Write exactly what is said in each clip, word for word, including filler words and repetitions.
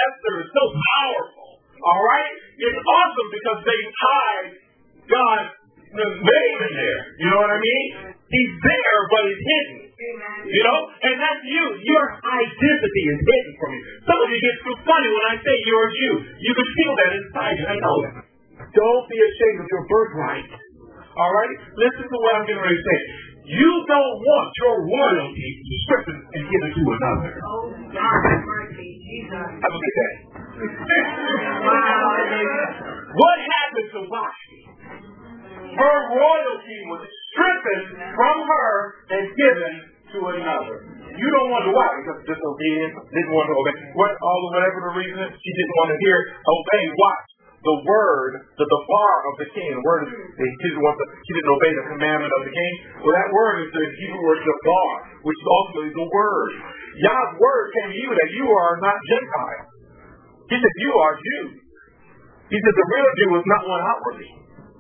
Esther is so powerful. All right? It's awesome because they tied God's name in there. You know what I mean? He's there, but he's hidden. You know? And that's you. Your identity is hidden from you. Some of you get too funny when I say you're a Jew. You can feel that inside you. I know that. Don't be ashamed of your birthright. All right? Listen to what I'm getting ready to say. You don't want your royalty stripped and given to another. Oh, God, mercy, Jesus. Have a good day. What happened to Vashti? Her royalty was stripped from her and given to another. You don't wonder why, because disobedience, didn't want to obey. What, all whatever the reason, she didn't want to hear, obey. Watch. The word, the dafar of the king, the word is, she didn't, want to, she didn't obey the commandment of the king. Well, that word is the Hebrew word dafar, which is ultimately the word. Yah's word came to you that you are not Gentile. He said, you are Jews. He said, the real Jew is not one outwardly.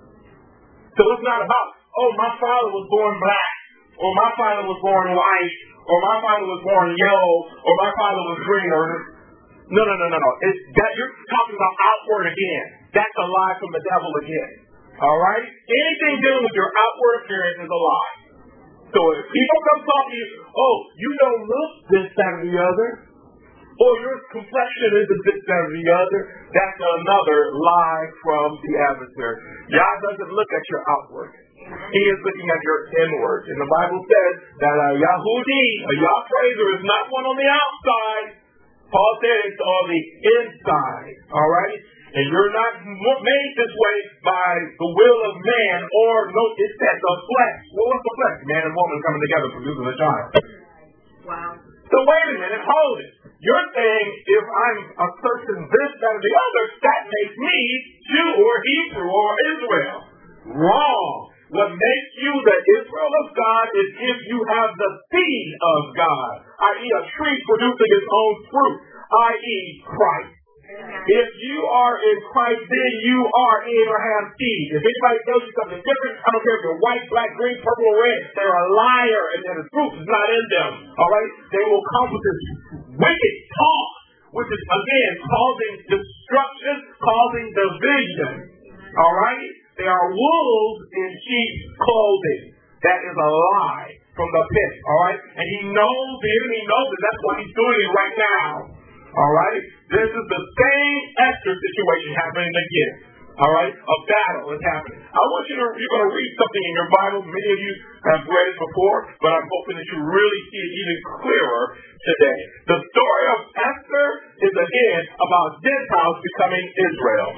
So it's not about, oh, my father was born black, or my father was born white, or my father was born yellow, or my father was green, or no, no, no, no, no. It's that you're talking about outward again. That's a lie from the devil again. All right? Anything dealing with your outward appearance is a lie. So if people come talk to you, oh, you don't look this, that, or the other, or your complexion isn't this, that, or the other, that's another lie from the adversary. Yah doesn't look at your outward. He is looking at your inward. And the Bible says that a Yahudi, a Yah praiser, is not one on the outside. Paul said it's on the inside, all right? And you're not made this way by the will of man, or, no, it says the flesh. Well, what's the flesh? Man and woman coming together producing a child. Wow. So wait a minute, hold it. You're saying if I'm a person this, that, or the other, that makes me Jew or Hebrew or Israel. Wrong. What makes you the Israel of God is if you have the seed of God, that is a tree producing its own fruit, that is Christ. If you are in Christ, then you are Abraham's seed. If anybody tells you something different, I don't care if you're white, black, green, purple, or red, they're a liar and the truth is not in them. All right? They will come with this wicked talk, which is, again, causing destruction, causing division. All right? They are wolves in sheep's clothing. That is a lie from the pit. All right? And he knows, the enemy knows it. That's why he's doing it right now. All right? This is the same Esther situation happening again. All right? A battle is happening. I want you to, you're going to read something in your Bible. Many of you have read it before, but I'm hoping that you really see it even clearer today. The story of Esther is again about Gentiles becoming Israel.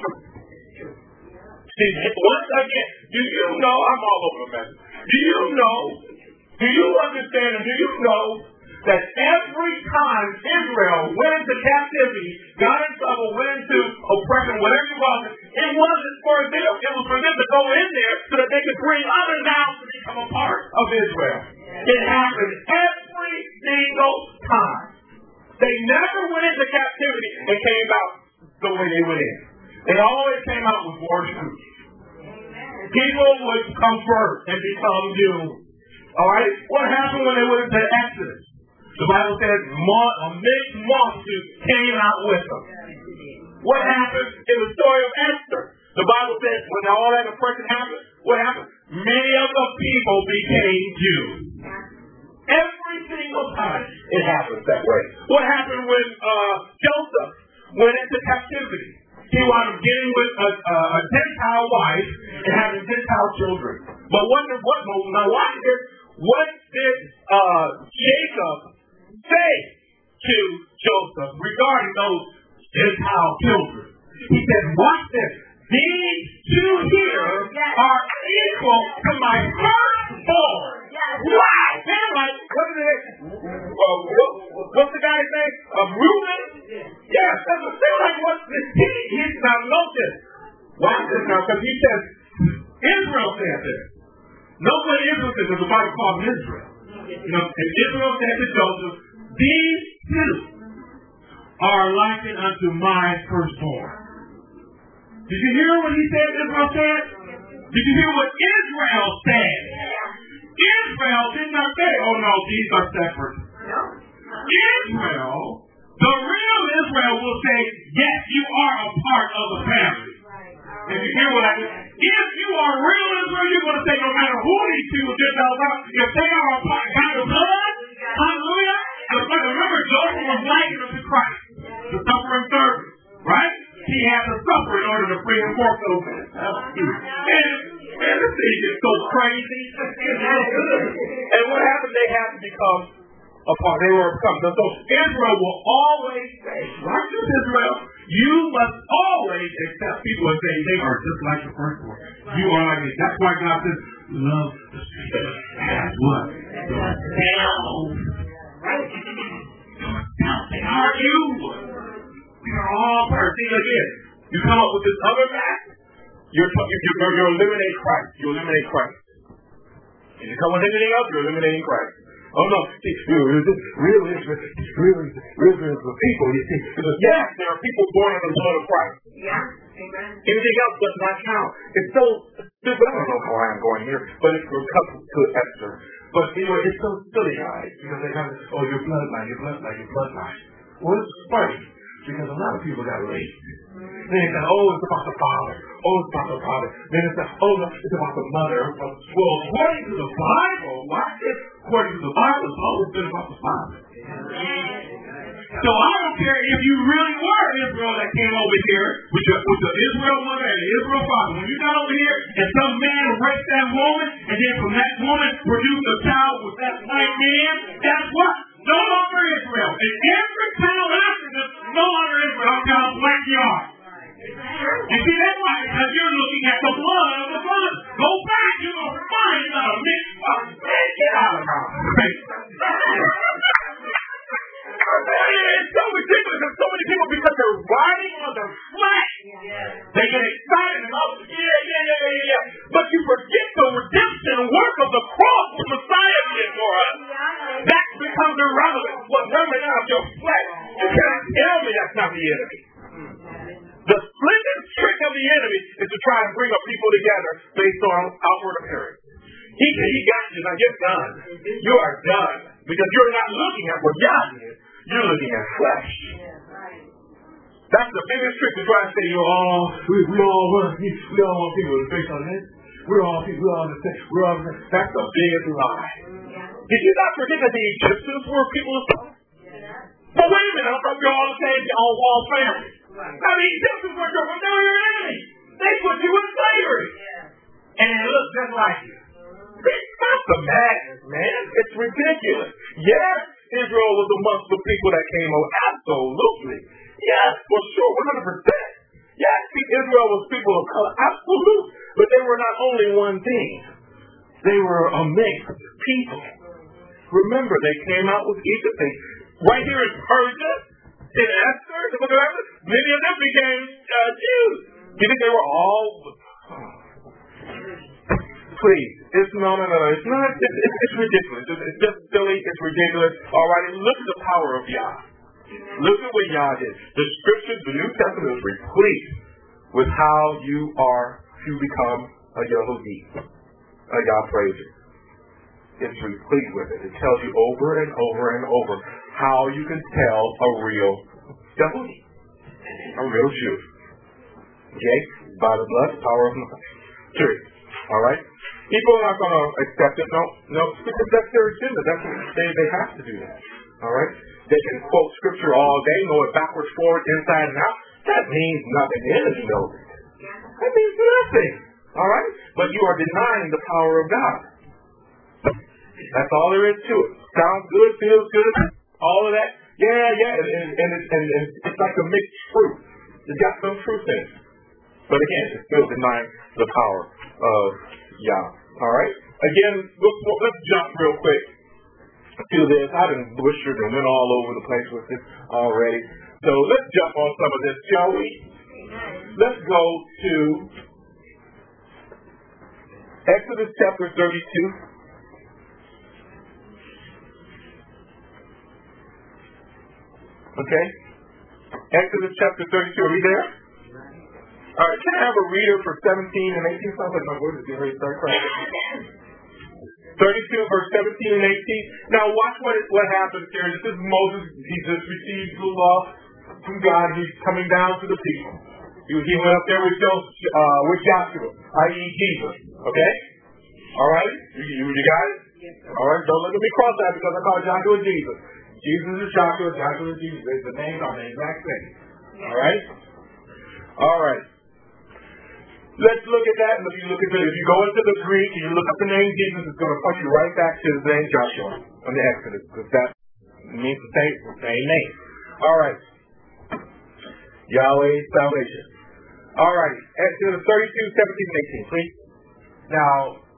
See, once again, do you know, I'm all over the mess. Do you know, do you understand and do you know that every time Israel went into captivity, got in trouble, went into oppression, whatever you call it, it wasn't for them. It was for them to go in there so that they could bring others out to become a part of Israel. It happened every single time. They never went into captivity and came out the way they went in. They always came out with war troops. People would come first and become doomed. All right? What happened when they went into Exodus? The Bible says a mixed multitude came out with them. What happened in the story of Esther? The Bible says when all that oppression happened, what happened? Many of the people became Jews. Every single time it happens that way. What happened when uh, Joseph went into captivity? He wound up getting with a, a, a Gentile wife and having Gentile children. But what, what, now watch this. What did uh, Jacob say to Joseph regarding those Gentile children? He said, watch this. These two here are equal to my firstborn. Wow. They're like, what is it? Uh, what, what's the guy's name? Uh, Reuben? Yes, that's what they're like. What's this? He, he's now notice. Watch this now, because he says, Israel said this. Note what Israel said, because the Bible calls him Israel. You know, and Israel said to Joseph, these two are likened unto my firstborn. Did you hear what he said, Israel said? Did you hear what Israel said? Israel did not say, oh no, these are separate. Israel, The real Israel will say, yes, you are a part of the family. Did you hear what I said? If you are real Israel, you're going to say, no matter who these people Gentiles are, if they are a part of God's blood, hallelujah. And remember, Joseph was likened unto Christ, the suffering servant, right? He had to suffer in order to free him for those. And, man, this thing is so crazy. And what happened? They had to become a part. They were become. So Israel will always say, like this Israel, you must always accept people and say they are just like the first one. You are like it. That's why God says, love the stranger as what? Yourself. Right? Yourself. They are you. We are all perfect. See, again, you come up with this other fact, you're, you're, you're, you're eliminating Christ. You eliminate Christ. If you come with anything else, you're eliminating Christ. Oh no, see, real Israel, real Israel is the people, you see. Because yes, there are people born in the blood of Christ. Yeah, amen. Anything else does not count. It's so stupid. I don't know how I'm going here, but it's from couple to Esther. But anyway, it's so silly, guys, because they have, oh, your bloodline, your bloodline, your bloodline. Well, it's funny, because a lot of people got raised. Then they say, oh, it's about the father. Oh, it's about the father. Then it's like, oh, no, it's about the mother. Well, according to the Bible, why is according to the Bible, it's always been about the father. So I don't care if you really were Israel that came over here with, your, with the Israel mother and the Israel father. When you got over here and some man raped that woman, and then from that woman produced a child with that white man, that's what? No longer Israel. And every child after them, no longer Israel. I'm how black you are. You see, that's why, because you're looking at the blood of the blood. Go back, you're going to find a mixed up. Get out of here. It's so ridiculous. There's so many people because they're riding on the flesh. They get excited and oh, yeah, yeah, yeah, yeah, yeah. But you forget the redemption work of the cross the Messiah did for us. That becomes irrelevant. What numbers out of your flesh? You cannot tell me that's not the enemy. The splendid trick of the enemy is to try and bring a people together based on outward appearance. He, he got you. Now you're done. You are done. Because you're not looking at what God is. You're looking at flesh. That's the biggest trick to try and say, you're all, we, we all want, we, we all want people to face on this. We're all people, we're all the same. We're all the same. That's the biggest lie. Did you not forget that the Egyptians were people of God? But wait a minute, I thought we were all the same, all, all family. Now the Egyptians were your, they were your enemy. They put you in slavery. And it looked just like you. Stop the madness, man. It's ridiculous. Yes, Israel was amongst the people that came over. Absolutely. Yes, for sure, one hundred percent. Yes, Israel was people of color. Absolutely. But they were not only one thing. They were a mixed people. Remember, they came out with Egypt. They, right here in Persia, in Esther, many of them became uh, Jews. Do you think they were all... Oh. Please, it's no, no, no, no. It's not. It's, it's, it's ridiculous. It's, it's just silly. It's ridiculous. All right, and look at the power of Yah. Look at what Yah did. The scriptures, the New Testament is replete with how you are to become a Yehudi, a Yah praiser. It's replete with it. It tells you over and over and over how you can tell a real Yehudi, a real Jew. Okay, by the blood, power of the True. All right. People are not going to accept it. No, no, because that's their agenda. That's what they, they have to do that. All right? They can quote scripture all day, know it backwards, forward, inside, and out. That means nothing. The enemy knows it. That means nothing. All right? But you are denying the power of God. That's all there is to it. Sounds good, feels good, all of that. Yeah, yeah, and, and, and, it's, and, and it's like a mixed fruit. It's got some truth in it. But again, it's still denying the power of Yah. All right? Again, let's, let's jump real quick to this. I done butchered and went all over the place with this already. So let's jump on some of this, shall we? Let's go to Exodus chapter thirty-two. Okay? Exodus chapter thirty-two. Are we there? All right, can I have a reader for seventeen and eighteen? Sounds like my voice is getting ready to start crying. thirty-two, verse seventeen and eighteen. Now watch what it, what happens here. This is Moses. He just received the law from God. He's coming down to the people. He, he went up there with, Joseph, uh, with Joshua, that is. Jesus. Okay? All right? You, you, you got it? Yes, all right? Don't look at me cross-eyed because I call Joshua Jesus. Jesus is Joshua. Joshua is Jesus. The names are the exact same. All right? All right. Let's look at that. And if you look at it, if you go into the Greek and you look up the name Jesus, it's going to point you right back to his name Joshua on the Exodus, because that means the same, the same name. All right. Yahweh's salvation. All right. Exodus thirty-two, seventeen, and eighteen, please. Now,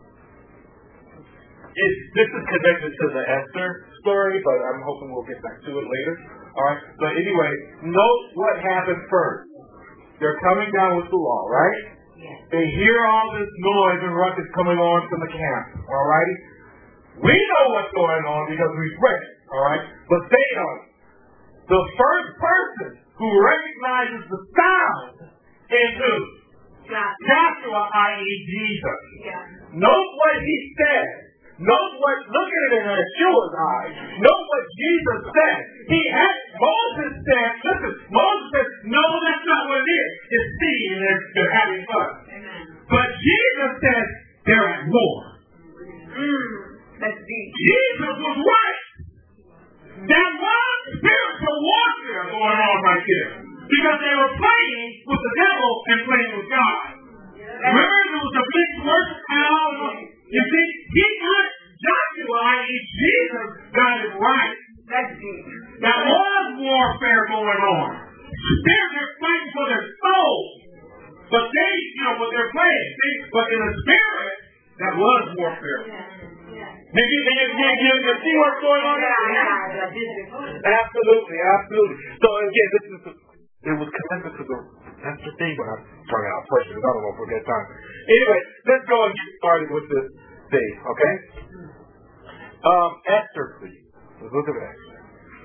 it, this is connected to the Esther story, but I'm hoping we'll get back to it later. All right. But anyway, note what happened first. They're coming down with the law, right? Yes. They hear all this noise and ruckus coming on from the camp. All right. We know what's going on because we've read it. All right. But they don't. The first person who recognizes the sound is who? Joshua, that is. Jesus. Yeah. Note what he said. Note what, look at it in Yeshua's eyes. Note what Jesus said. He had, Moses said, listen, Moses said, no, that's not what it is. It's sea and they're, they're having fun. Amen. But Jesus said, they're at war. Mm, that's deep. Jesus was right. There was spiritual warfare going on right there. Because they were playing with the devil and playing with God. Remember, there was a big worship out. You see, he got Joshua, that is. Jesus, got it right. That's deep. There was warfare going on. Spirits are fighting for their soul. But they, you know, but they're playing. See? But in the spirit, that was warfare. Yeah. Yeah. Did you, did you, did you, did you see what's going on there? Absolutely, absolutely. So again, this is the, it was connected to the that's the thing when I'm trying out questions. I don't know if we'll get time. Anyway, let's go and get started with this thing, okay? Um, Esther, please. Let's look at Esther.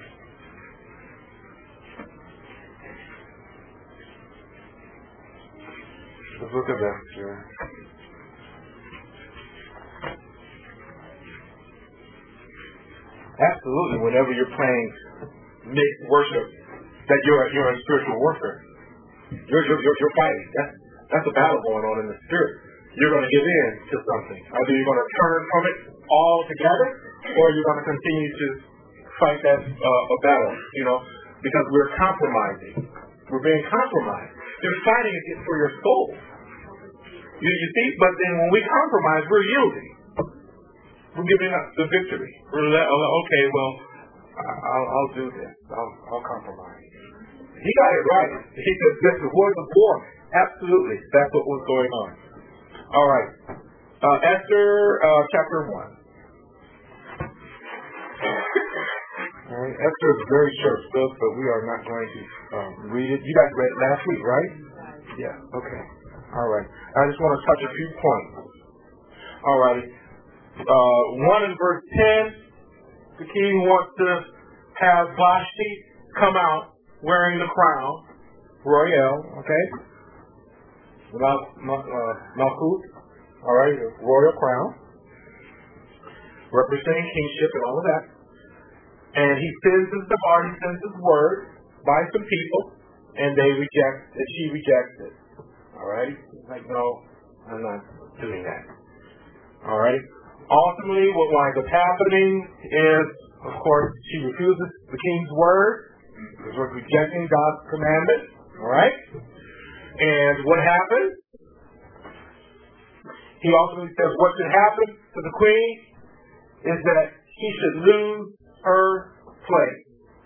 Let's look at Esther. Absolutely, whenever you're playing mixed worship, that you're you're in spiritual warfare. You're you're you're, you're fighting. That's that's a battle going on in the spirit. You're going to give in to something. Either you're going to turn from it altogether, or you're going to continue to fight that uh, a battle. You know, because we're compromising. We're being compromised. You're fighting against for your soul. You, you see, but then when we compromise, we're yielding. We're giving up the victory. We're like, okay, well, I'll, I'll do this. I'll, I'll compromise. He got it right. He said, this is war of war. Absolutely. That's what was going on. All right. Uh, Esther uh, chapter one. All right. Esther is very short stuff, but we are not going to um, read it. You guys read it last week, right? Yeah. Okay. All right. I just want to touch a few points. All right. Uh, one in verse ten, the king wants to have Vashti come out wearing the crown, royal, okay? Mal, uh, Malchut, all right, the royal crown, representing kingship and all of that. And he sends his Debar, he sends his word by some people, and they reject, and she rejects it. All right? He's like, no, I'm not doing that. All right? Ultimately, what winds up happening is, of course, she refuses the king's word, because we're rejecting God's commandment, all right? And what happens? He ultimately says what should happen to the queen is that she should lose her place.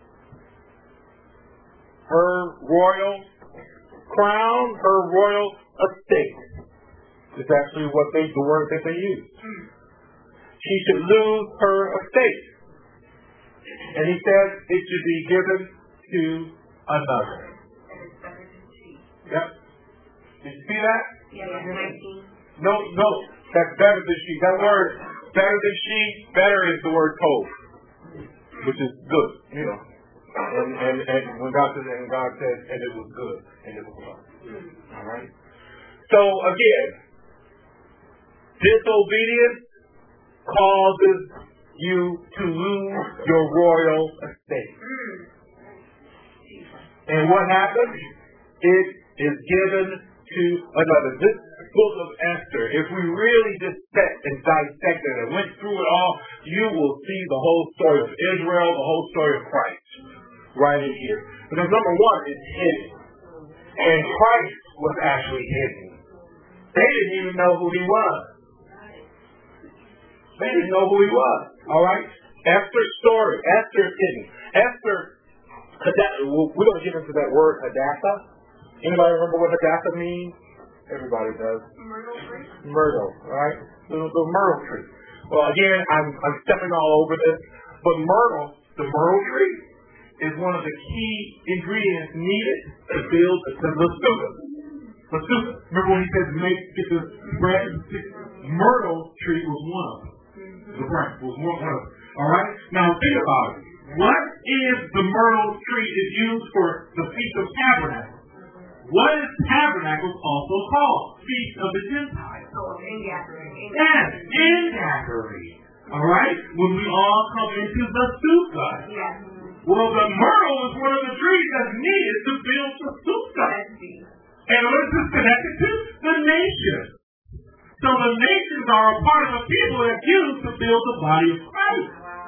Her royal crown, her royal estate. It's actually what they, the word that they use. She should lose her estate. And he says it should be given to another. Yep. Did you see that? Yeah, no, no. That's better than she. That word, better than she, better is the word tov, which is good, you know. And, and, and when God says, and God says, and it was good, and it was well. All right. So again, disobedience causes you to lose your royal estate. And what happens? It is given to another. This book of Esther, if we really just sat and dissected and went through it all, you will see the whole story of Israel, the whole story of Christ right in here. Because number one, it's hidden. And Christ was actually hidden. They didn't even know who he was. They didn't know who he was. All right? Esther's story. Esther's hidden. Esther, we're going to get into that word, Hadassah. Anybody remember what Hadassah means? Everybody does. Myrtle tree. Myrtle, right? The, the myrtle tree. Well, again, I'm, I'm stepping all over this. But myrtle, the myrtle tree, is one of the key ingredients needed to build the sukkah. The sukkah. Remember when he said make get the bread? Myrtle tree was one of them. The branch was one of them. All right. Now think about it. What is the myrtle tree is used for the Feast of Tabernacles? What is Tabernacles also called? Feast of the Gentiles. Oh, Ingathering. Yes, Ingathering. All right. When we all come into the sukkah. Yes. Well, the myrtle is one of the trees that's needed to build the sukkah. And what is this connected to? The nations. So the nations are a part of the people that's used to build the body of Christ.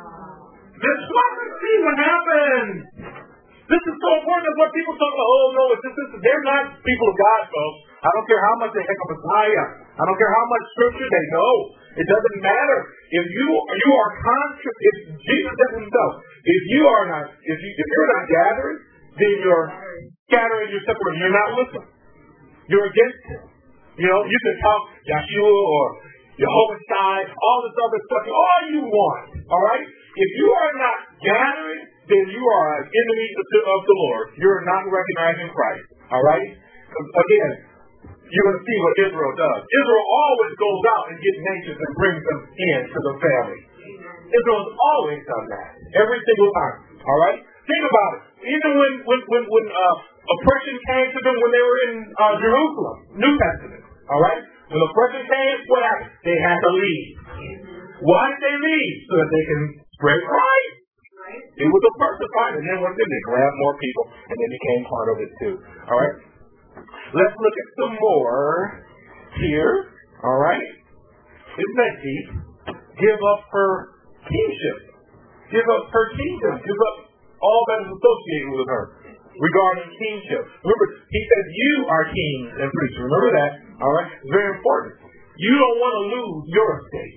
Let's watch and see what happens. This is so important that what people talk about, oh no, it's just, it's, they're not people of God, folks. I don't care how much they heck of Messiah. I don't care how much scripture they know. It doesn't matter. If you you are conscious, if Jesus said himself, if you are not, if you if you're not gathering, then you're scattering, you're separating, you're not listening. You're against him. You know, you can talk Yeshua or Jehovah Shai, all this other stuff, all you want. All right? If you are not gathering, then you are an enemy of the Lord. You're not recognizing Christ. All right? Again, you're going to see what Israel does. Israel always goes out and gets nations and brings them in to the family. Israel has always done that. Every single time. All right? Think about it. Even when when when, when uh, oppression came to them when they were in uh, Jerusalem, New Testament. All right? When oppression came, what happened? They had to leave. Why did they leave? So that they can spread Christ. It was a first time, and then what did they grab more people, and they became part of it too. All right? Let's look at some more here. All right? Isn't that deep? Give up her kingship. Give up her kingdom. Give up all that is associated with her regarding kingship. Remember, he says you are kings and priests. Remember that. All right? It's very important. You don't want to lose your estate.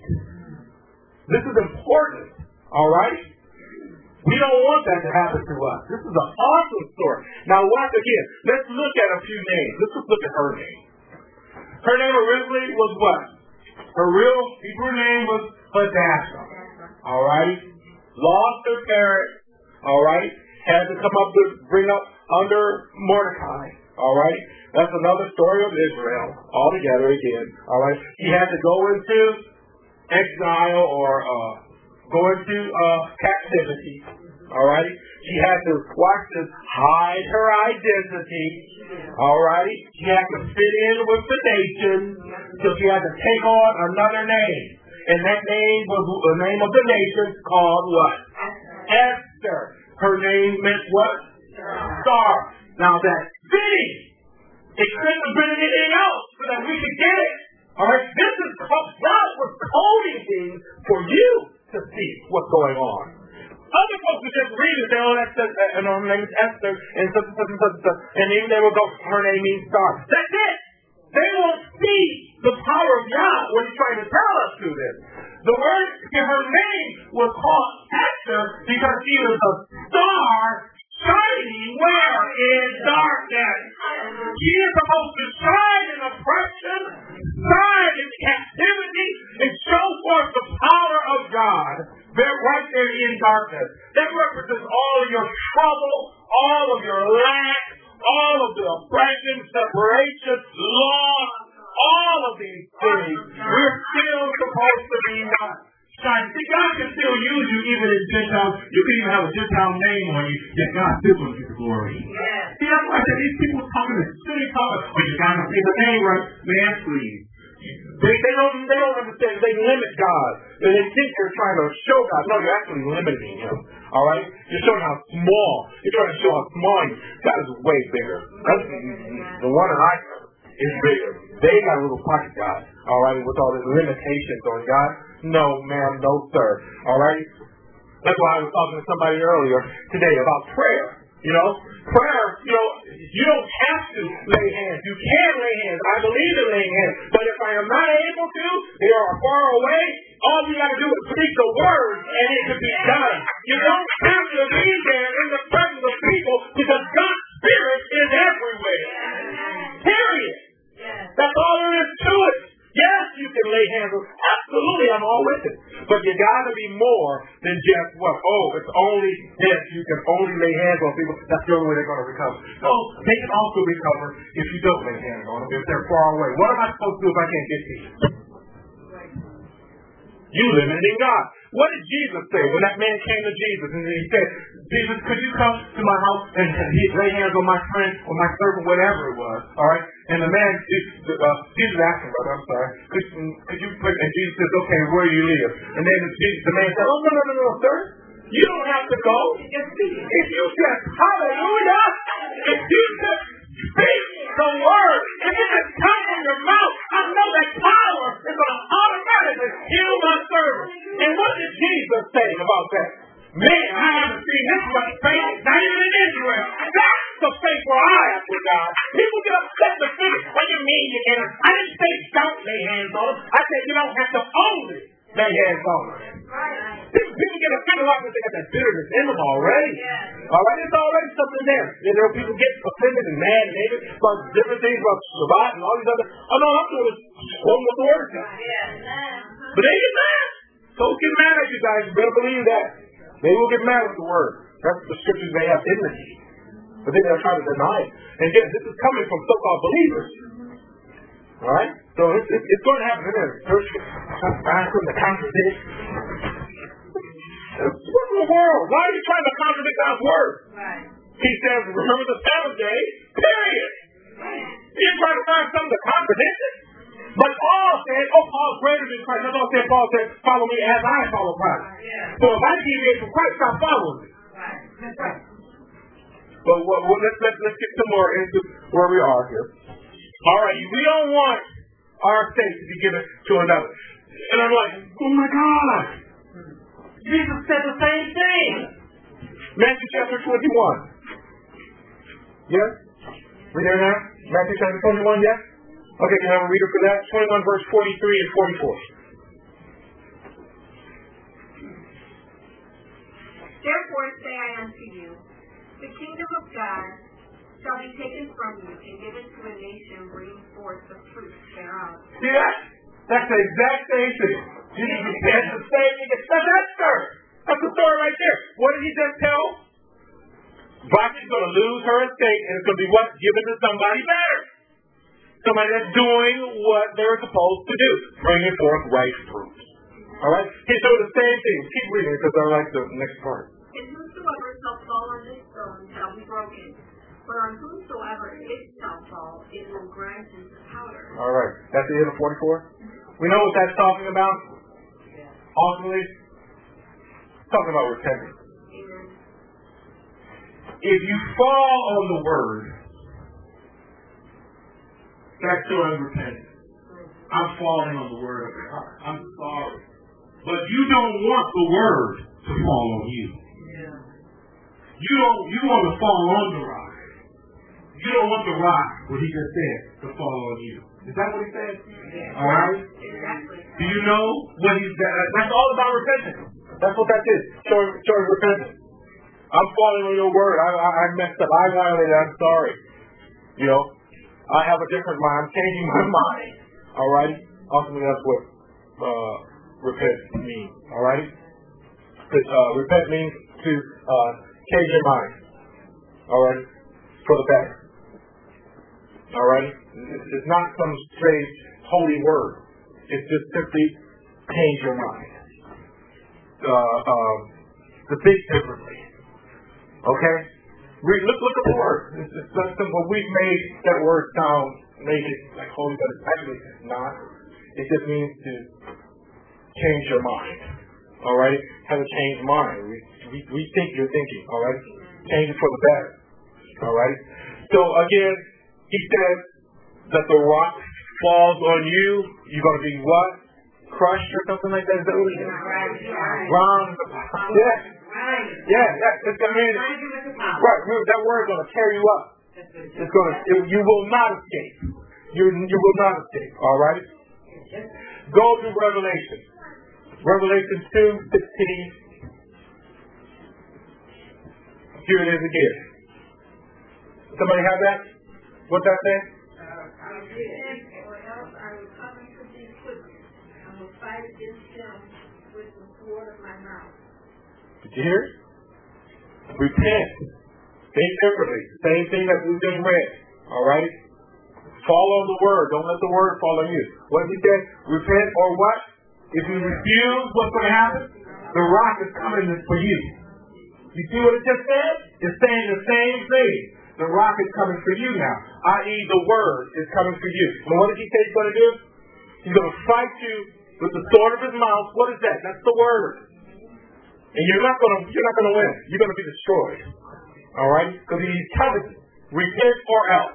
This is important. All right? We don't want that to happen to us. This is an awesome story. Now, once again, let's look at a few names. Let's just look at her name. Her name originally was what? Her real Hebrew name was Hadassah. All right? Lost her parents. All right? Had to come up to bring up under Mordecai. All right? That's another story of Israel altogether again. All right? She had to go into exile or uh, go into uh, captivity. All right? She had to, watch this, hide her identity. All right? She had to fit in with the nation. So she had to take on another name. And that name was the name of the nation called what? Esther. Her name meant what? Star. Now that city, it couldn't have been anything else so that we could get it. All right? This is, God was coding things for you to see what's going on. Other folks would just read it, say, oh, that's, that's, and her name is Esther, and such and such and such and such, and even they will go, her name means star. That's it. They won't see the power of God when he's trying to tell us through this. The word, her name was called Esther because she was a star shining where? In darkness. She is supposed to shine in oppression, shine in captivity, and show forth the power of God. They're right there in darkness. That represents all of your trouble, all of your lack, all of the oppression, separation, loss, all of these things. We're still supposed to be shining. See, God can still use you even in Gentile. You can even have a Gentile name on you, yet God still will get the glory. Yeah. See, that's why I said these people talking this silly talk. Oh, you got to say the name right. Man, please. They, they don't they don't understand. They limit God. And they think they're trying to show God. No, you're actually limiting him. All right? You're showing how small. You're trying to show how small you are. God is way bigger. That's the one that I know is bigger. They got a little pocket God. All right? With all these limitations on God. No, ma'am, no, sir. All right? That's why I was talking to somebody earlier today about prayer. You know, prayer, you know, you don't have to lay hands. You can lay hands. I believe in laying hands. But if I am not able to, they are far away, all you got to do is speak the word and it can be done. You don't have to be there in the presence of people because God's Spirit is everywhere. Period. That's all there is to it. Yes, you can lay hands on. Absolutely, I'm all with it. But you got to be more than just what? Oh, it's only this. You can only lay hands on people. That's the only way they're going to recover. No, they can also recover if you don't lay hands on them, if they're far away. What am I supposed to do if I can't get to you? You limiting God. What did Jesus say when that man came to Jesus and he said, Jesus, could you come to my house and he'd lay hands on my friend or my servant, whatever it was, all right? And the man, uh, Jesus asked him, brother, I'm sorry, could, could you put, and Jesus says, okay, where do you live? And then Jesus, the man said, oh, no, no, no, no, sir. You don't have to go. If you just, hallelujah, if you just speak the word, if it just comes from your mouth, I know that power is going to automatically heal my servant. And what did Jesus say about that? Man, I haven't seen this much faith, not even in Israel. That's the faith where I am with God. People get upset to finish. What do you mean you can't? I didn't say don't lay hands on them. I said you don't have to only lay hands on them. People get offended like they got that bitterness in them already. All right, there's already something there. You know, people get offended and mad maybe about different things about Shabbat and all these other. Oh no, I'm doing one with the word. But they get mad. Don't get mad at you guys. You better believe that. They will get mad with the word. That's the scriptures they have in them. But then they'll try to deny it. And again, this is coming from so-called believers. All right? So it's, it's, it's going to happen in there. Church, I'm from the contradict. What in the world? Why are you trying to contradict God's word? Right. He says, remember the Sabbath day, period. You're trying to find something to contradict it? But Paul said, oh, Paul's greater than Christ. That's all said. Paul said, follow me as I follow Christ. Yeah. So if I deviate from Christ, stop following me. Right. That's right. But well, well, let's, let's, let's get some more into where we are here. All right, we don't want our faith to be given to another. And I'm like, oh my God. Jesus said the same thing. Matthew chapter twenty-one. Yes? We there now? Matthew chapter twenty-one, yes? Okay, can I have a reader for that? twenty-one verse forty-three and forty-four. Therefore say I unto you, the kingdom of God shall be taken from you and given to a nation bringing forth the fruit thereof. See that? That's the exact same thing. Jesus said the same thing. That's Esther. That's the story right there. What did he just tell? Vashti's going to lose her estate and it's going to be what? Given to somebody better. Somebody that's doing what they're supposed to do. Bringing forth right fruit. Alright? He showed the same thing. Keep reading because I like the next part. And whosoever shall fall on this stone shall be broken. But on whomsoever it shall fall, it will grind into powder. Alright. That's the end of forty-four? We know what that's talking about? Ultimately, it's talking about repentance. Amen. If you fall on the word, that's showing repentance. I'm falling on the word of God. I'm sorry. But you don't want the word to fall on you. Yeah. You don't you want to fall on the rock. You don't want the rock, what he just said, to fall on you. Is that what he said? Yeah. All right? Exactly. Do you know what he's that, that's all about repentance. That's what that is. Showing, showing repentance. I'm falling on your word. I, I, I messed up. I violated. I'm sorry. You know, I have a different mind. I'm changing my mind. All right? Ultimately, that's what uh, repent means. All right? Uh, repent means to uh, change your mind. All right? For the better. All right? It's not some strange holy word. It's just simply change your mind. Uh, uh, to think differently. Okay? Read, look, look at the word. It's, it's so simple. We've made that word sound, made it like holy, but it's actually not. It just means to change your mind. All right? Have a changed mind. We, we, we think you're thinking. All right? Change it for the better. All right? So again, he said that the rock falls on you. You're going to be what? Crushed or something like that? Is that what it is? Round. Yeah. Yeah. That, that's I mean, right. That word is going to tear you up. It's going to. It, you will not escape. You you will not escape. All right. Go to Revelation. Revelation two sixteen. Here it is again. Somebody have that? What's that say? Did you hear it? Repent. Think differently. Same thing that we just read. All right? Follow the word. Don't let the word follow you. What did he say? Repent or what? If you refuse, what's going to happen? The rock is coming for you. You see what it just said? It's saying the same thing. The rock is coming for you now. that is the word is coming for you. And what did he say he's going to do? He's going to fight you with the sword of his mouth. What is that? That's the word. And you're not going to you're not going to win. You're going to be destroyed. All right? Because he's telling you, repent or else.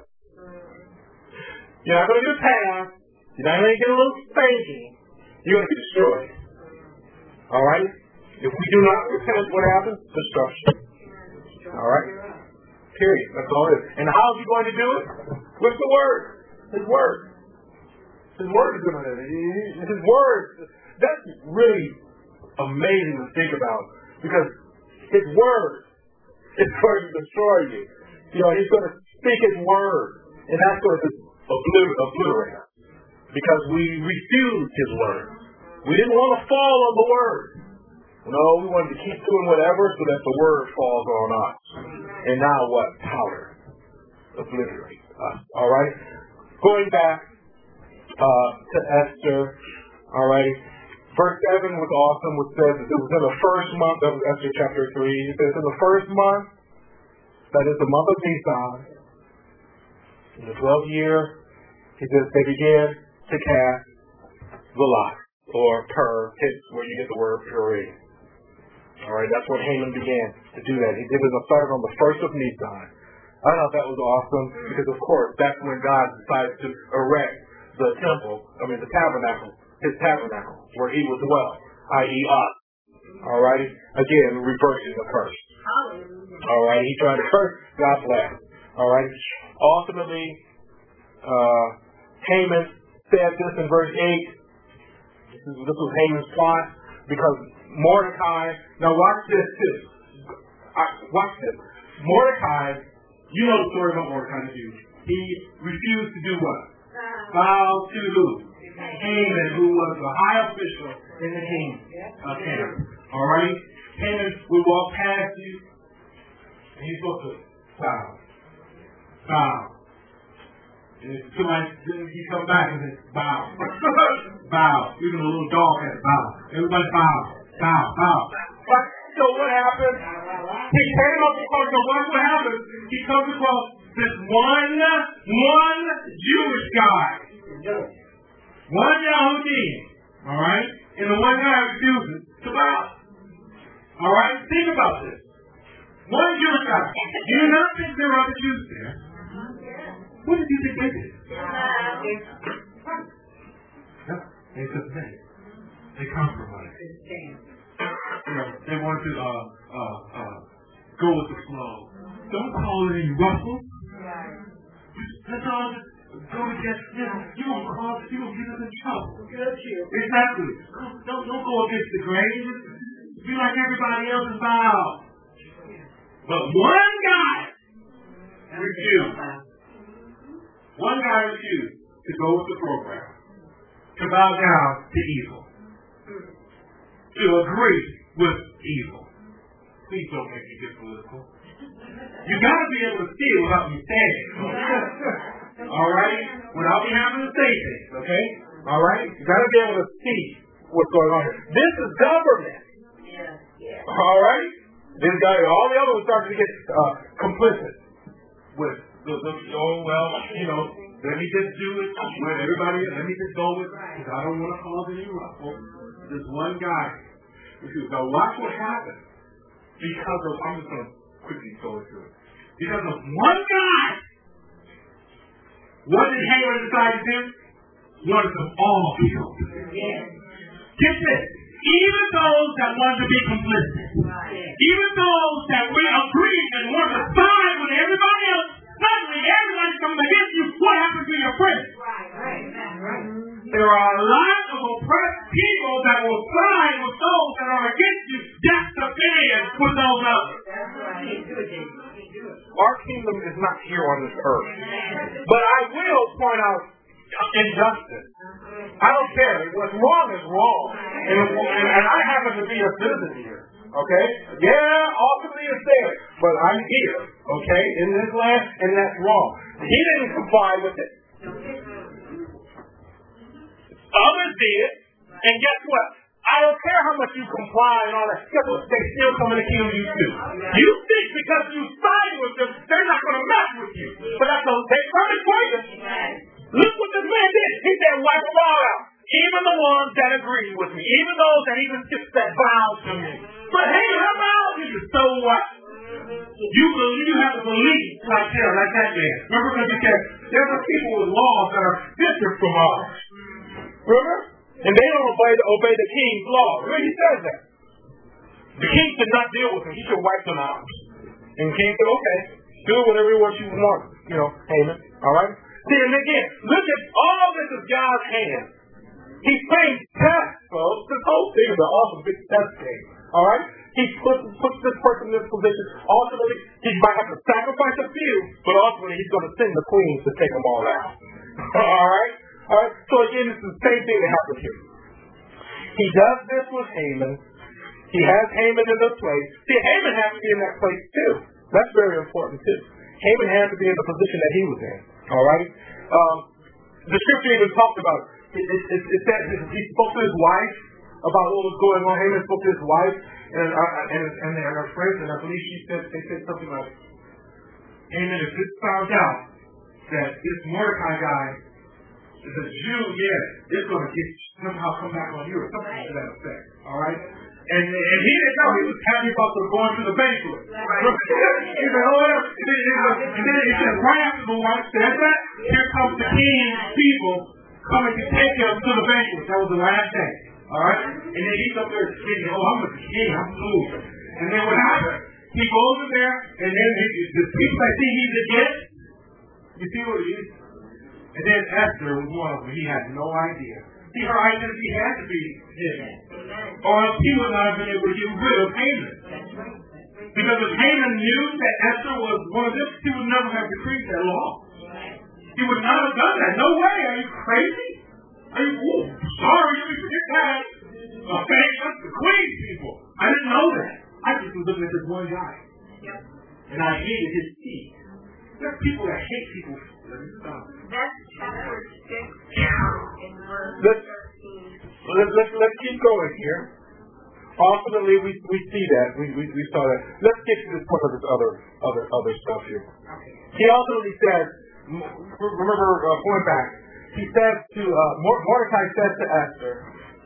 You're not going to get passed. You're not going to get a little spanking. You're going to be destroyed. All right? If we do not repent, what happens? Destruction. All right? Period. That's all it is. And how is he going to do it? With the word. His word. His word is going to do it. His word. That's really amazing to think about. Because his word is going to destroy you. You know, he's going to speak his word. And that's going to obliterate, obliterate us. Because we refused his word. We didn't want to fall on the word. No, we wanted to keep doing whatever so that the word falls on us. And now what? Power. Obliterate us. All right? Going back uh, to Esther. All right? Verse seven was awesome, which says it was in the first month of Esther chapter three. It says in the first month, that is the month of Nisan, in the twelfth year, he says they began to cast the lot, or pur, hits where you get the word puree. All right, that's when Haman began to do that. He did it started on the first of Nisan. I thought that was awesome because, of course, that's when God decided to erect the temple, I mean the tabernacle, his tabernacle, where he would dwell, that is us. All right? Again, reversing the curse. All right? He tried to curse, God blessed. All right? Ultimately, uh, Haman said this in verse eight. This, is, this was Haman's plot because Mordecai, now watch this too. Uh, watch this. Mordecai, you know the story about Mordecai, the Jew. He refused to do what? Bow to who? Haman, who was the high official in the kingdom of Canaan. All right? Haman would walk past you, and he's supposed to bow. Bow. And somebody, he come back and says, bow. Bow. Even a little dog has bow. Everybody bow. Bow. Bow. But, so what happened? He came up across, so what what happened? He comes across this one, one Jewish guy. One Yahudi. All right? And the one guy refuses to bow. All right? Think about this. One Jewish guy. Do you not think there are other Jews there? What did you think they did? No, they took the They compromised. You know, they wanted to uh, uh, uh, go with the flow. Don't call it any ruffle. Let's all just go against, you know, you won't cause, you won't get us in trouble. Exactly. Don't, don't go against the grain. Be like everybody else and bow. But one guy refused. One guy refused to go with the program. To bow down to evil. To agree with evil. Please don't make me get political. You got to be able to see it without me saying it. All right? Without me having to say things, okay? All right? You got to be able to see what's going on here. This is government. All right? This guy, all the other ones starting to get uh, complicit with the, the, oh, well, you know, let me just do it when everybody else, let me just go with it, because I don't want to cause any ruffle. This one guy. Now watch what happens. Because of, I'm just going to quickly go through it. Because of one guy, what did Haman decide to do? Wanted them all killed. Yes. Get this. Even those that wanted to be complicit, even those that we agreed and wanted to side with everybody else, suddenly everybody's coming against you. What happened to your friends? Right, right, right. There are a lot of oppressed people that will side with those that are against you just to fit in with those others. That's right. He do it, he do it. Our kingdom is not here on this earth. But I will point out injustice. I don't care. What's wrong is wrong. And, and, and I happen to be a citizen here. Okay? Yeah, ultimately it's there. But I'm here. Okay? In this land, and that's wrong. He didn't comply with it. Others did. And guess what? I don't care how much you comply and all that. Guess what? They still come in the kingdom you too. You think because you side with them, they're not going to mess with you. But that's a, they coming for you. Look what this man did. He said, wipe them all out. Even the ones that agree with me. Even those that even just that bow to me. But hey, how about you? So what? You believe, you have to believe like that, like that man. Remember because he said, there's some people with laws that are different from ours. Remember? And they don't obey the, obey the king's law. Remember he says that. The king should not deal with them. He should wipe them out. And the king said, okay, do whatever you want. You know, Haman. All right? See, and again, look at all this is God's hand. He's playing chess, folks. This whole thing is an awesome big chess game. All right? He puts, puts this person in this position. Ultimately, he might have to sacrifice a few, but ultimately he's going to send the queens to take them all out. All right? All right? So again, it's the same thing that happened here. He does this with Haman. He has Haman in this place. See, Haman has to be in that place too. That's very important too. Haman had to be in the position that he was in. All right? Um, the scripture even talked about it. It, it, it said he spoke to his wife about what was going on. Haman spoke to his wife and uh, and and, and her friends, and I believe she said they said something like, "Haman, if this found out that this Mordecai guy is a Jew, yeah, it's going to get somehow come back on you or something to that effect." All right. And, and he didn't know. He was happy about the going to the banquet. Right. He said, oh, whatever. And then he said, right after the wife said that, here comes the king's people coming to take him to the banquet. That was the last day. All right? And then he's up there thinking, oh, I'm the king. I'm cool. And then what happened? He goes in there, and then he, the people that see he's against, you see what he is? And then Esther was one of them. He had no idea. See, her identity had to be hidden. Or else he would not have been able to get rid of Haman. Because if Haman knew that Esther was one of them, he would never have decreed that law. He would not have done that. No way. Are you crazy? Are you, ooh, sorry, let me forget that. Okay, that's the queen people. I didn't know that. I just was looking at this one guy. And I hated his teeth. There are people that hate people. Let me stop. That's chapter six in verse let's, thirteen. Let's, let's, let's keep going here. Ultimately, we, we see that. We, we, we saw that. Let's get to this point of this other other other stuff here. He ultimately says, remember uh, going back, he says to, uh, Mordecai says to Esther,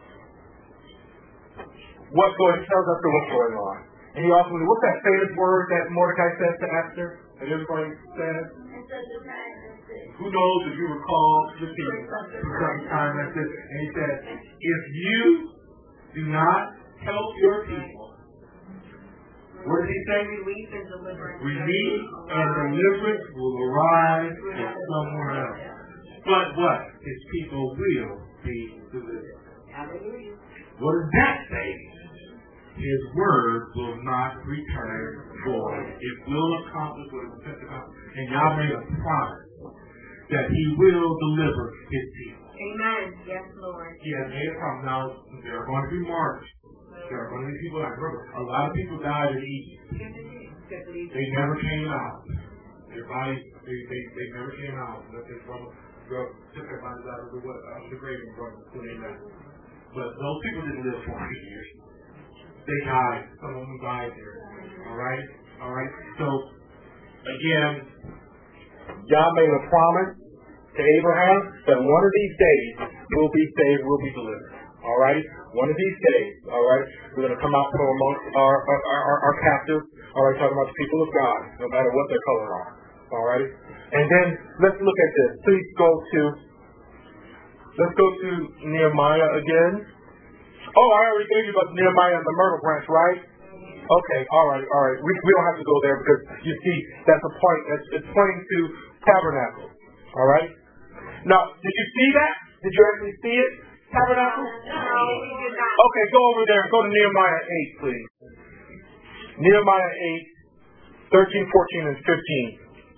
what's going, tells Esther what's going on. And he ultimately, what's that famous word that Mordecai says to Esther? And everybody says, who knows if you recall, just sometime like this, and he said, if you do not help your people, what did he say? Relief and deliverance. Relief and deliverance will arise from somewhere else. But what? His people will be delivered. Hallelujah. What does that say? His word will not return void. It will accomplish what it was sent to accomplish. And y'all made a promise that he will deliver his people. Amen. Yes, Lord. He has made a promise. Now, there are going to be martyrs. There are going to be people like, remember, a lot of people died in Egypt. They never came out. Their bodies, they, they, they never came out. Unless they took their bodies out of the, out of the grave and brought them to the land. But those people didn't live for one hundred years. They died. Some of them died there. All right? All right? So, again, God made a promise, to Abraham that one of these days we'll be saved, we'll be delivered. All right? One of these days, all right, we're going to come out from amongst our, our, our, our captives, all right, talking about the people of God, no matter what their color are. All right? And then let's look at this. Please go to, let's go to Nehemiah again. Oh, I already gave you about Nehemiah and the myrtle branch, right? Okay, all right, all right. We, we don't have to go there because you see that's a point. It's, it's pointing to tabernacle. All right. Now, did you see that? Did you actually see it? Tabernacle? No, we did not. Okay, go over there and go to Nehemiah eight, please. Nehemiah eight, thirteen, fourteen, and fifteen.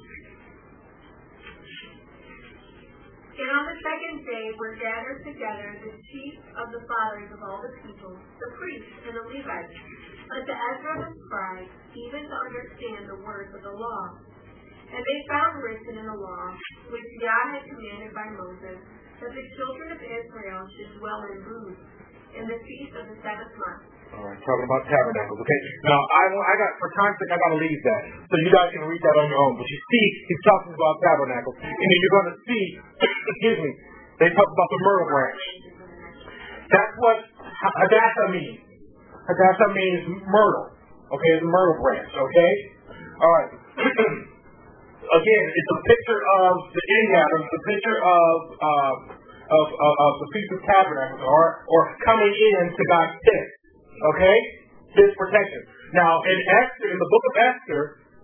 And on the second day were gathered together the chiefs of the fathers of all the people, the priests and the Levites, unto Ezra the scribe, even to understand the words of the law. And they found written in the law, which God had commanded by Moses, that the children of Israel should dwell in booths in the feast of the seventh month. All right, talking about tabernacles, okay? Now, I, I got, for time's sake, I got to leave that. So you guys can read that on your own. But you see, he's talking about tabernacles. And then you're going to see, excuse me, they talk about the myrtle branch. That's what Hadassah means. Hadassah means myrtle. Okay, it's a myrtle branch, okay? All right. Again, it's a picture of the ingathering, it's a picture of, uh, of, of, of the Feast of Tabernacles, or, or coming in to God's tent. Okay? His protection. Now, in Esther, in the book of Esther,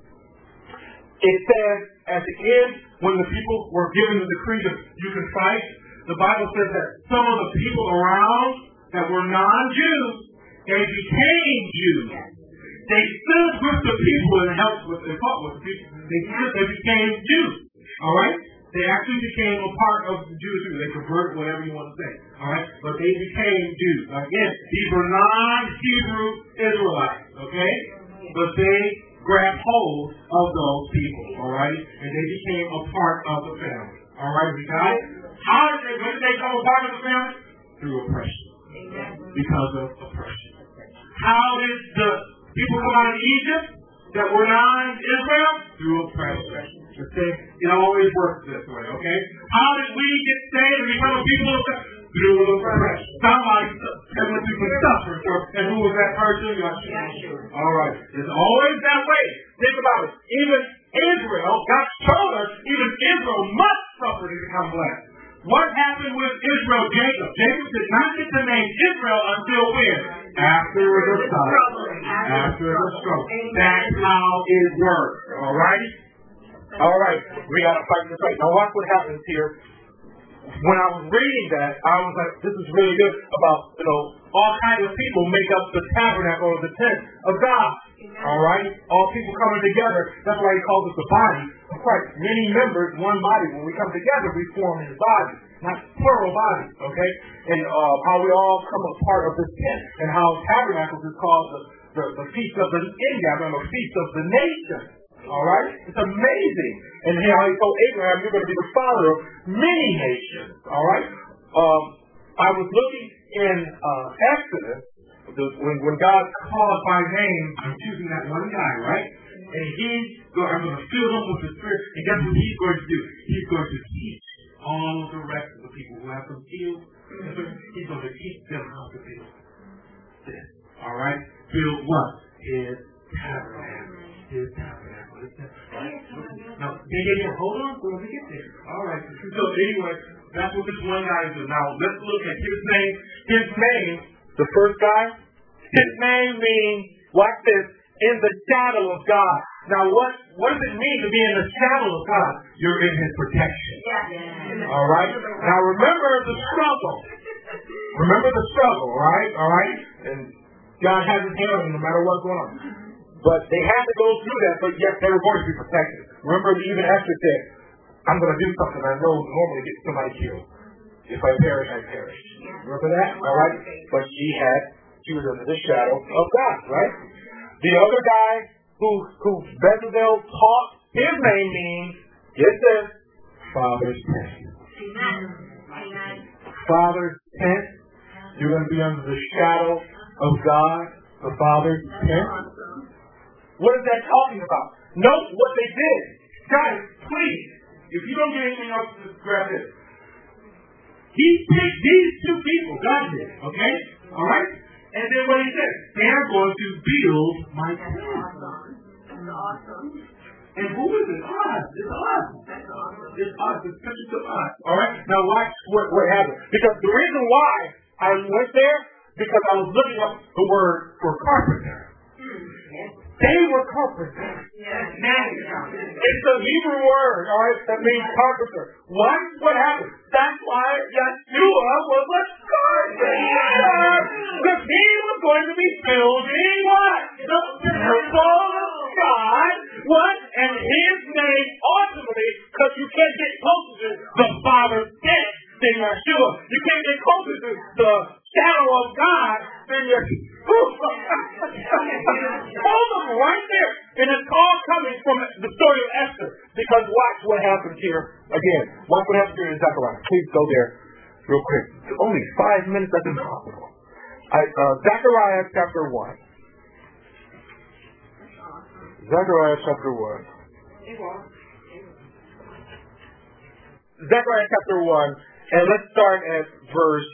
it says at the end, when the people were given the decree that you can fight, the Bible says that some of the people around that were non-Jews, they became Jews. They stood with the people and helped with, they fought with the people. They stood, they became Jews. All right? They actually became a part of the Jewish people. They converted, whatever you want to say. All right? But they became Jews. Now, again, these were non-Hebrew Israelites. Okay? But they grabbed hold of those people. All right? And they became a part of the family. All right, you guys? How did they, when did they become a part of the family? Through oppression. Because of oppression. How did the people come out of Egypt that were non-Israel? Through oppression. It always works this way, okay? How did we get saved and become a people of God? Through oppression. Somebody that went through some suffering. And who was that person? Yeshua. All right. It's always that way. Think about it. Even Israel, God told us, even Israel must suffer to become blessed. What happened with Israel, Jacob? Jacob did not get the name Israel until when? After the struggle. After the struggle. That's how it works. All right? All right. We got to fight this fight. Now watch what happens here. When I was reading that, I was like, this is really good about, you know, all kinds of people make up the tabernacle or the tent of God. All right? All people coming together. That's why he calls it the body of Christ. Many members, one body. When we come together, we form his body. Not plural bodies, okay? And uh, how we all come a part of this tent. And how tabernacles is called the, the, the feast of the ingathering, or feast of the nation. All right? It's amazing. And here how he told Abraham, you're going to be the father of many nations. All right? Um, I was looking in uh, Exodus, the, when, when God called by name, I'm choosing that one guy, right? And he's going, I'm going to fill him with the Spirit. And guess what he's going to do? He's going to teach all of the rest of the people who have some skills. He's going to teach them how to build this. All right? Build what? His tabernacle. His tabernacle. His tabernacle. Right? Now, yeah, yeah, yeah. Hold on. We're going to get there. All right. So anyway, that's what this one guy is doing. Now, let's look at his name. His name, the first guy, his name means, watch this, in the shadow of God. Now, what, what does it mean to be in the shadow of God? You're in his protection. Yeah. All right? Now, remember the struggle. Remember the struggle, right? All right? And God has his hand on them no matter what's going on. But they had to go through that, but yet they were going to be protected. Remember, even Esther said, I'm going to do something I know normally gets somebody killed. If I perish, I perish. Remember that? All right? But she had, she was under the shadow of God, right? The other guy who, who Bezalel taught, his name means, get this, Father's tent. Father's tent. You're going to be under the shadow of God, the Father's tent. What is that talking about? Note what they did. Guys, please, If you don't get anything else, just grab this. He picked these two people, God did, okay? All right? And then what he said, they're going to build my temple. That's awesome. And who is it? Us. It's us. That's awesome. It's us. It's pictures of us. All right? Now watch what, what happened. Because the reason why I went there, because I was looking up the word for carpenter. They were carpenters. It's a Hebrew word, all right, that means carpenter. Watch what happened. That's why Yeshua was a carpenter. Because he was going to be building what? The temple of God. What? And his name ultimately, because you can't get closer to the Father's death than Yeshua. You can't get closer to the shadow of God than Yeshua. Hold them right there. And it's all coming from the story of Esther. Because watch what happens here. Again, watch what happens here in Zechariah. Please go there real quick. Only five minutes. That's impossible. I, uh, Zechariah chapter one. Zechariah chapter one. Zechariah chapter one. And let's start at verse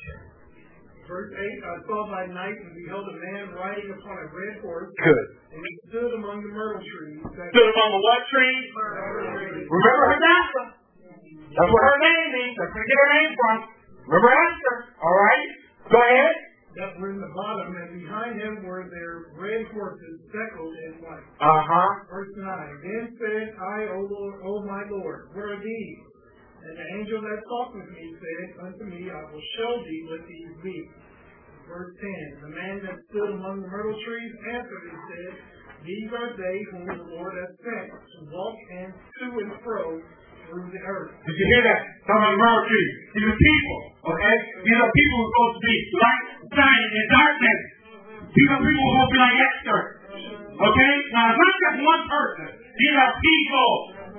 Verse eight, I saw by night and beheld a man riding upon a red horse. Good. And he stood among the myrtle trees. Stood among the what trees? Remember Hadassah. That's what her name means. That's where we get her name from. Remember Esther. All right? Go ahead. That were in the bottom, and behind him were their red horses speckled in white. Uh-huh. Verse nine, then said I, O Lord, O my Lord, where are these? And the angel that talked with me said unto me, I will show thee what these be. Verse ten, the man that stood among the myrtle trees answered and said, these are they whom the Lord has sent to walk and to and fro through the earth. Did you hear that? Talking about the myrtle trees. These are people, okay? These are people who are supposed to be light shining in darkness. These are people who are supposed to be like Esther. Okay? Now, it's not just one person. These are people.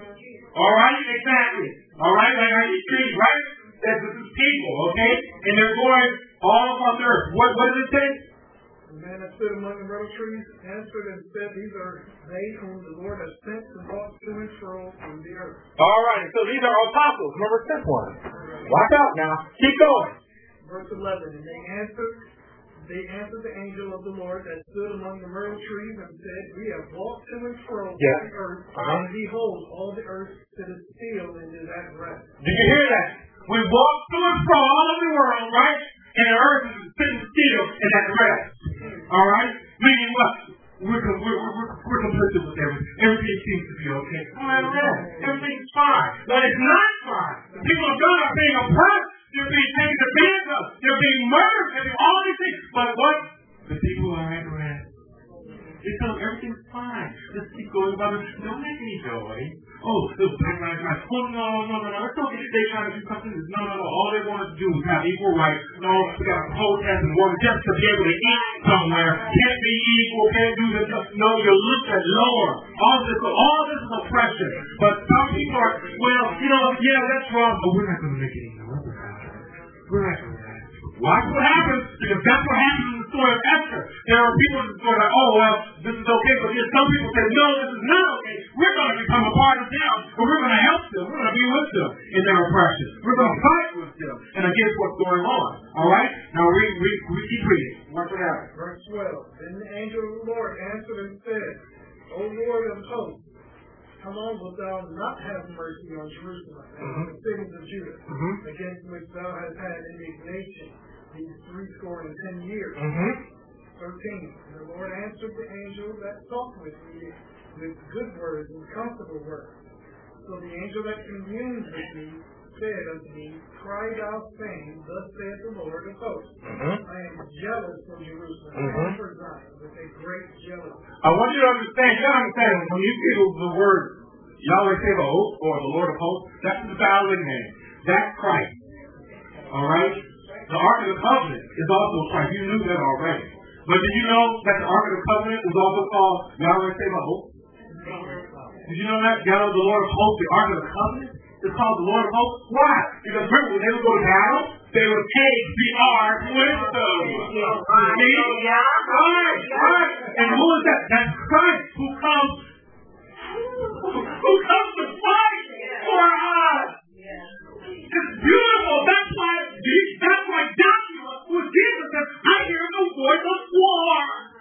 All right? Exactly. All right? Like on these trees, right? This is people, okay? And they're going all across the earth. What, what does it say? The man that stood among the myrtle trees answered and said, these are they whom the Lord has sent to walk to and fro on the earth. All right. So these are apostles. Remember this one. Watch out now. Keep going. Verse eleven, and they answered, they answered the angel of the Lord that stood among the myrtle trees and said, we have walked to and fro on yeah. the earth, uh-huh. and behold, all the earth stood still and is at rest. Did you hear that? We walk to and fro all over the world, right? And the earth is sitting still and at rest. All right? Meaning what? We're, we're, we're, we're complicit with everything. Everything seems to be okay. We're at rest. Everything's fine. But it's not fine. The people of God are being oppressed. They're being taken advantage of. They're being murdered. They're being all these things. But what? The people are at rest. They tell them everything's fine. Just keep going about it. Don't make any joy. Oh, it was black lives matter. Oh, no, no, no, no. It's okay. They try to do something. No, no, no. All they want to do is have equal rights. No, we got to protest and work just to be able to eat somewhere. Can't be equal. Can't do this. No, you're looked at lower. All this, all this is oppression. But some people are, well, you know, yeah, that's wrong. But we're not going to make any noise about it. We're not going to. Watch what happens, because that's what happens in the story of Esther. There are people in the story like, oh, well, this is okay, but then some people say, no, this is not okay. We're going to become a part of them, but we're going to help them. We're going to be with them in their oppression. We're going to fight with them and against what's going on. All right? Now, we, we, we keep reading. Watch what happens. Verse twelve, then the angel of the Lord answered and said, O Lord of hosts, how long wilt thou not have mercy on Jerusalem and on the cities of Judah, mm-hmm. against which thou hast had indignation these three score and ten years? Mm-hmm. thirteen. And the Lord answered the angel that talked with me with good words and comfortable words. So the angel that communed with me said unto me, cry thou saying, thus saith the Lord of hosts, mm-hmm. I am jealous for Jerusalem mm-hmm. and for Zion with a great jealousy. I want you to understand, you gotta understand, when you see the word Yahweh Sabaoth or the Lord of hosts, that's the valid name. That's Christ. Alright? The Ark of the Covenant is also Christ. You knew that already. But did you know that the Ark of the Covenant is also called Yahweh Sabaoth? Did you know that? Yahweh, the Lord of hosts, the Ark of the Covenant is called the Lord of hosts? Why? Because remember, when they would go to battle, they would take the Ark with them. See? Right, right. And who is that? That's Christ who comes who comes to fight. Who for us. It's beautiful. That's why, that's why Joshua, who is Jesus, says, I hear the voice of war.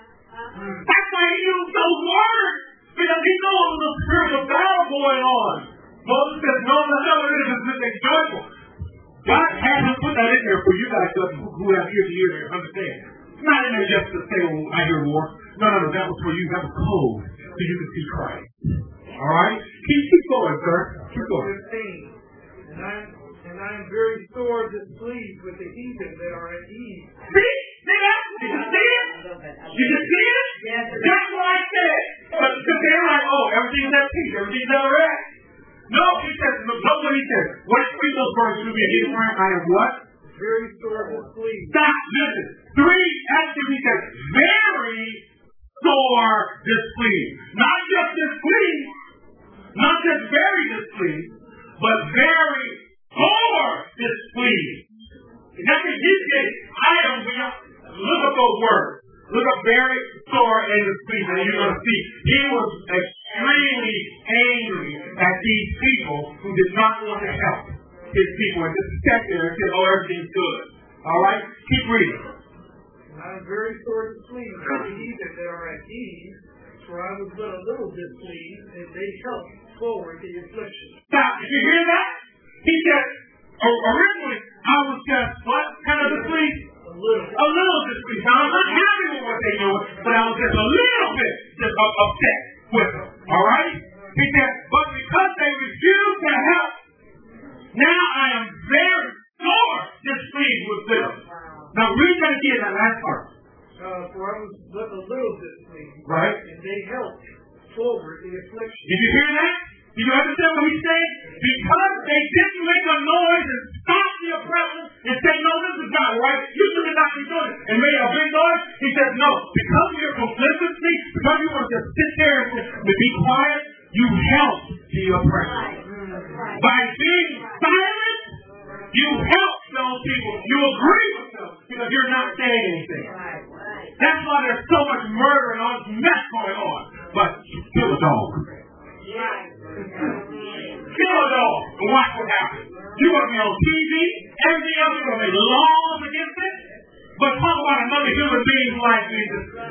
That's why he used those words. Because he knows the spirit of battle going on. Moses says, no, that's not what it is. It's joyful. God had to put that in there for you guys who have ears to hear and understand. It's not in there just to say, oh, I hear war. No, no, no, that was for you. That was code so you can see Christ. All right? Keep, keep going, sir. Keep going. And I, and I am very sore displeased with the heathen that are at ease. See? See that? Did you see it? Did you see it? Yes. That's what I said. But because they're like, oh, everything's at peace. Everything's at rest. No, he says, look what he says. What is three those verses to be a heathen? I am what? Very sore displeased. Stop. Listen. Three, actually, he says, very sore displeased. Not just displeased. Not just very displeased. But very sore displeased. That's what he said. I am, look at those words. Look up very sore and displeased, and you're going to see he was extremely angry at these people who did not want to help his people and just sat there and said, oh, everything's good. All right? Keep reading. I am very sore displeased with the heathen that are at ease, for I was but a little displeased, and they helped forward the affliction. Stop. Did you hear that? He said, originally, I was just, what kind of displeased? A little. A little displeased. Now, I'm not happy with what they're doing, but I was just a little bit just upset with them. All right? He said, but because they refused to help, now I am very sore displeased with them. Now, read that again, that last part. Uh, for I was but a little displeased. Right. And they helped forward the affliction. Did you hear that? Do you understand what he's saying? Because they didn't make a noise and stop the oppression and say, no, this is not right. You should not be doing it. And made a big noise. He says, no. Because of your complicity, because you want to just sit there and be quiet, you help the oppression. By being silent, you help those people. You agree with them because you're not saying anything. That's why there's so much murder and all this mess going on. But kill a dog. Kill a dog and watch what happens. You're going to be on T V, everything else, you're going to make laws against it. But talk about another human being like me.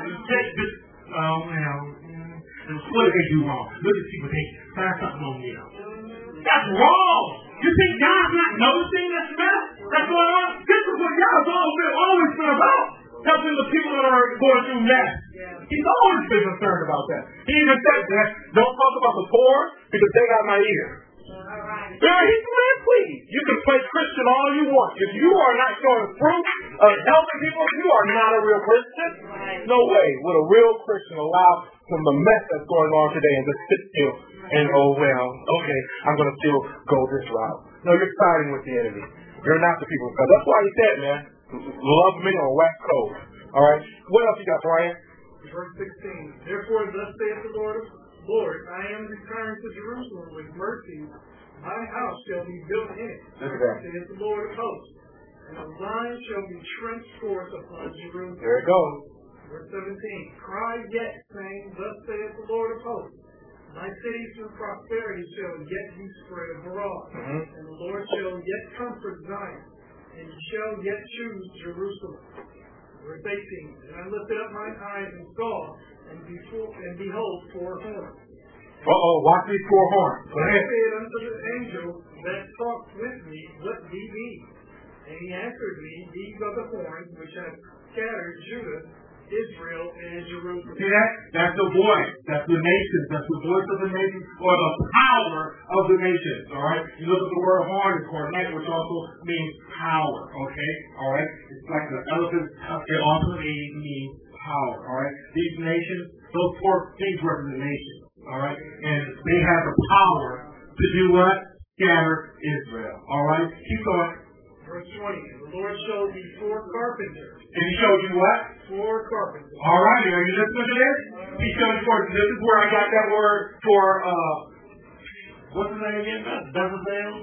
Oh, well, what did they do wrong? Look at people, they find something on me. That's wrong. You think God's not noticing this mess that's going on? This is what God's always been, always been about. Helping the people that are going through mess. He's always been concerned about that. He even said that, don't talk about the poor because they got my ear. Yeah, he's man, please. You can play Christian all you want. If you are not showing fruit of helping people, you are not a real Christian. No way would a real Christian allow from the mess that's going on today and just sit still and, oh, well, okay, I'm going to still go this route. No, you're siding with the enemy. You're not the people of God. That's why he said, man, love me or wax cold. All right? What else you got, Brian? Verse sixteen. Therefore, thus saith the Lord, Lord, I am returned to Jerusalem with mercy. My house shall be built in it. Look at that. Saith the Lord of hosts. And a line shall be trenched forth upon Jerusalem. There it goes. Verse seventeen. Cry yet, saying, thus saith the Lord of hosts. My city through prosperity shall yet be spread abroad. Mm-hmm. And the Lord shall yet comfort Zion. And shall yet choose Jerusalem. Verse eighteen. And I lifted up mine eyes and saw, and, before, and behold, four horns. Uh-oh, watch these four horns. Go And I ahead. said unto the angel that talked with me, what be these? And he answered me, these are the horns which have scattered Judah, Israel, and Jerusalem. See that? That's the voice. That's the nations. That's the voice of the nations or the power of the nations. All right? You look at the word horn, it's cornet, which also means power. Okay? All right? It's like the elephant. It also means power. All right? These nations, those four things represent nations. All right? And they have the power to do what? Scatter Israel. All right? Keep going. Verse twenty. The Lord showed me four carpenters. And he showed you what? Four carpenters. All right, are you listening to this? He showed you for, this is where I got that word for, uh, what's his name again? Bezalel?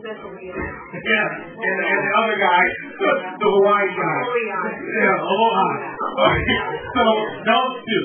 Yeah, and, and the other guy, the, the Hawaii guy. Yeah, Aloha. Okay. So, those two.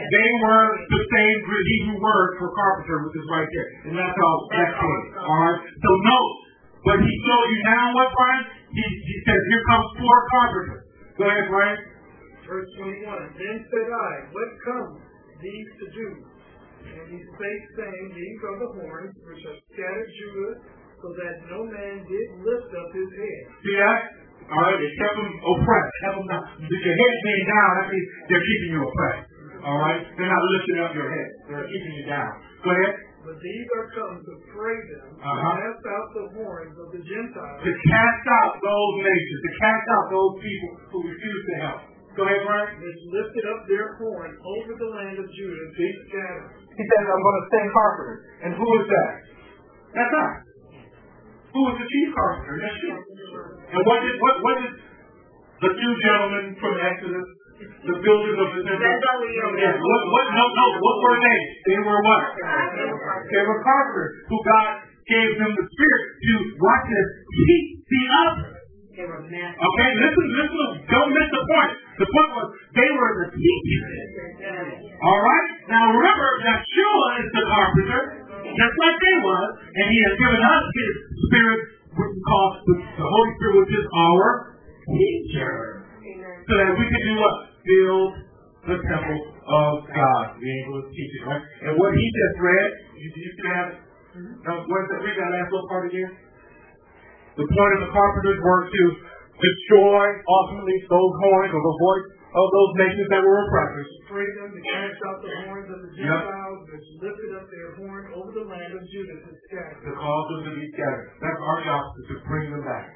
They were the same Hebrew word for carpenter, which is right there. And that's all that's it. Alright? So note, but he showed you now what, Brian? He, he says, here comes four carpenters. Go ahead, Brian. Verse twenty-one. Then said I, what comes these to do? And he spake, saying, these are the horns which have scattered Judah, so that no man did lift up his head. See that? All right, they kept them oppressed. Kept them down. If your head being down, that means they're keeping you oppressed. All right? They're not lifting up your head. They're keeping you down. Go ahead. But these are come to pray them, uh-huh. to cast out the horns of the Gentiles. To cast out those nations, to cast out those people who refuse to help. Go ahead, Brian. Which lifted up their horn over the land of Judah, they scattered. He says, I'm going to send carpenters. And who is that? That's us. Who was the chief carpenter? That's you. And what did what what did the two gentlemen from Exodus, the builders of the temple? Yes. What what no no what were they? They were what? They were carpenters who God gave them the spirit to watch this keep the others. Okay, listen, listen, don't miss the point. The point was they were the teachers. All right? Now remember, Yeshua is the carpenter, just like they was, and he has given us his spirit, which is called the Holy Spirit, which is our teacher. So that we can do what? Build the temple of God. Be able to teach it, right? And what he just read, you, you can have it. Now, what's that? Read that last little part again. The point of the carpenter's work to destroy, ultimately, those horns or the voice of those nations that were oppressors. Free them to cast out the horns of the Gentiles, yep. which lifted up their horn over the land of Judah to scatter. To cause them to be scattered. That's our job, to bring them back.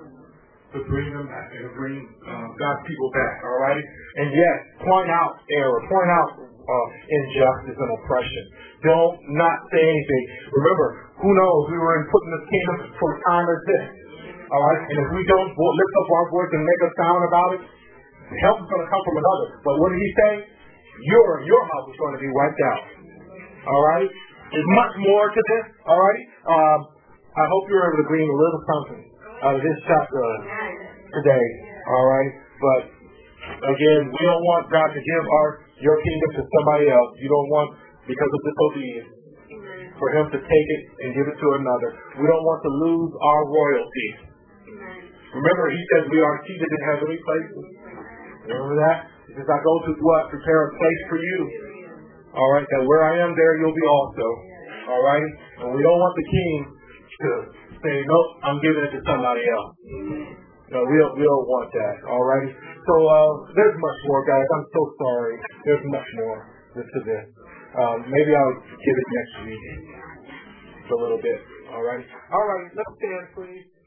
To bring them back and to bring uh, God's people back. All right? And yes, point out error, point out uh, injustice and oppression. Don't not say anything. Remember, who knows? We were in putting this kingdom for a time as this. All right? And if we don't lift up our voice and make a sound about it, help is going to come from another. But what did he say? Your your house is going to be wiped out. All right? There's much more to this. All right? Um, I hope you're able to glean a little something out of this chapter today. All right? But again, we don't want God to give our your kingdom to somebody else. You don't want, because of disobedience, for him to take it and give it to another. We don't want to lose our royalty. Remember, he says we are seated in heavenly places. Remember that? He says, I go to what? Prepare a place for you. All right? That where I am, there you'll be also. All right? And we don't want the king to say, nope, I'm giving it to somebody else. No, we don't, we don't want that. All right? So uh, there's much more, guys. I'm so sorry. There's much more to this. Um, maybe I'll give it next week. A little bit. All right? All right. Let's stand, please.